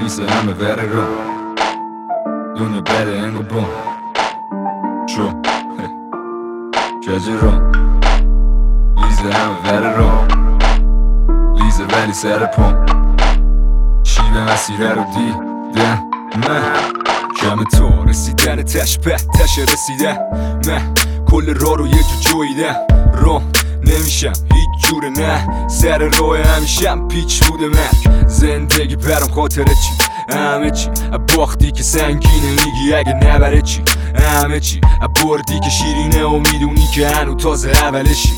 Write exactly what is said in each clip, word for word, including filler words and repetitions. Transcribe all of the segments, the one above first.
Lyser همه vere رو دنیا بده انگو بون شو کجی رو لیزر همه vere رو لیزر ولی سر پون شیوه مسیره رو دیدم من کم تو رسیدن تش به تش رسیدن من کل راه رو یه جو جویدم رو نمیشم هیچ جوره نه سر راه همیشم پیچ بوده من زندگی برام خاطره چی همه چی باختی که سنگینه میگی اگه نبره چی همه چی بردی که شیرینه و میدونی که هنو تازه اولشی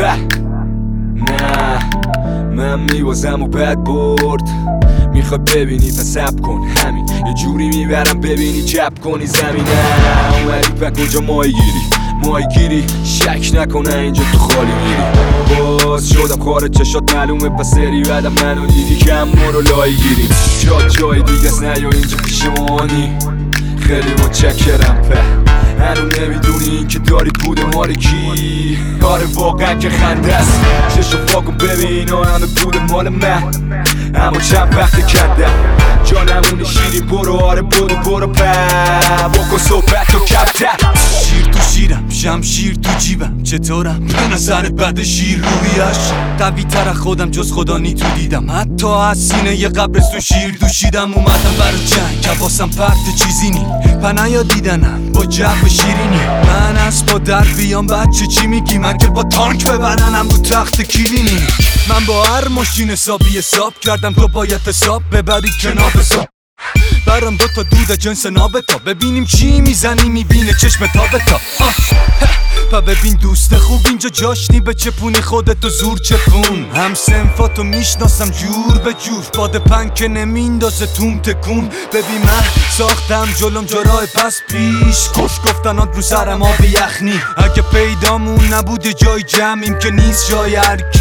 نه من میوازم و بد برد میخوای ببینی پس سب کن همین یه جوری میبرم ببینی چپ کنی زمینه اومدی پا کجا ماهی گیری ماهی گیری شک نکنه اینجا تو خالی میری باز شدم خارج چشات معلومه پس سری بعدم منو دیدی که هم ما رو لایی گیری جا جای دیگه است نه یا اینجا پیش مانی خیلی متشکرم په هنو نمیدونی این که داری بوده مال کی آره واقعا که خنده است چشو پاکن ببین و همه بوده مال من اما چند وقت کردم جانمون شیرین برو آره برو برو په بکن صحبت و کبتر شیر تو شیرم شمشیر تو جیبم چطورم به نظرت بد شیر رویش قوی تر خودم جز خدا نی تو دیدم حتی از سینه یه قبرستون شیر دوشیدم اومدم برای جنگ حواسم پرت چیزی نی پنایا دیدنم با جو شیرینی من از با در بیام بچه چی میگی من که با تانک ببرنم رو تخت کلینی من با هر ماشین حسابی حساب کردم تو باید حساب ببری کنار حساب برام دو تا دود جنس نابتا ببینیم چی میزنی میبینه چشم تابتا پا ببین دوست خوب اینجا جاش نی به چپونی خودتو زور چپون هم سنفاتو میشناسم جور به جور باد پنگ که نمیندازه توم تکون ببین من ساختم جلوم جرای پس پیش کش گفتنات رو سرم آب یخنی اگه پیدامون نبوده جای جمعیم که نیست جای هرکی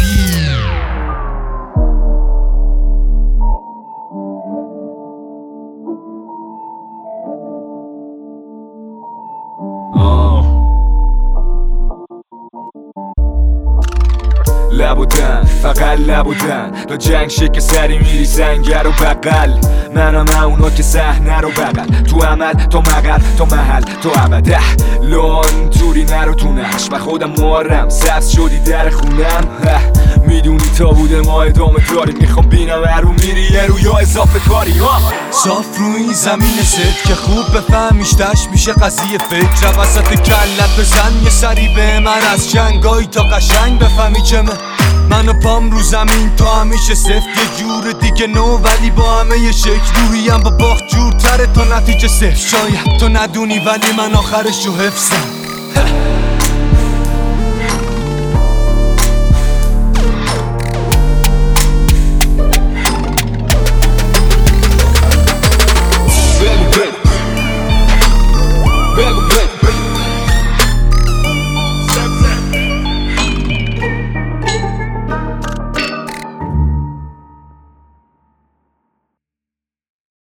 لبودن فقط لبودن تا جنگ شکل سری میری سنگر و بقل منم اونا که صحنه رو بغل تو عمل تا مقر تا محل تا ابده لان توری نرو تو نقش و خودم مارم سبز شدی در خونم میدونی تا بوده ما ادامه داریم میخوام بینم هر رو میری یه رو یا اضافه کاری ها صاف روی زمین ست که خوب بفهمیش تش میشه قضیه فکر وسط کلت بزن یه سری به من از جنگایی تا قشنگ بفهمی چمه من و پام رو زمین تا همیشه سفت یه جور دیگه نو ولی با همه یه شکل روحیم با باخت جورتره تا نتیجه صفر شاید تو ندونی ولی من آخرش رو حفظم